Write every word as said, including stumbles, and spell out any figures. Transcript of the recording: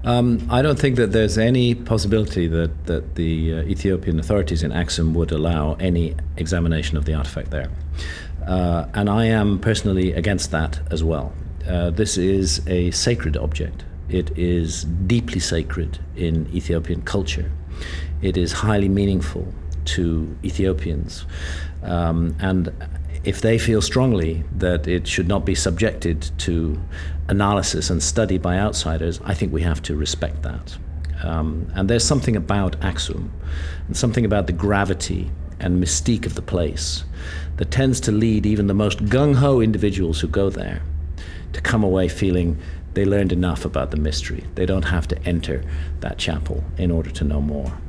Um, I don't think that there's any possibility that, that the uh, Ethiopian authorities in Aksum would allow any examination of the artifact there. Uh, and I am personally against that as well. Uh, this is a sacred object. It is deeply sacred in Ethiopian culture. It is highly meaningful to Ethiopians. Um, and if they feel strongly that it should not be subjected to analysis and study by outsiders, I think we have to respect that. Um, and there's something about Aksum, and something about the gravity and mystique of the place that tends to lead even the most gung-ho individuals who go there to come away feeling they learned enough about the mystery. They don't have to enter that chapel in order to know more.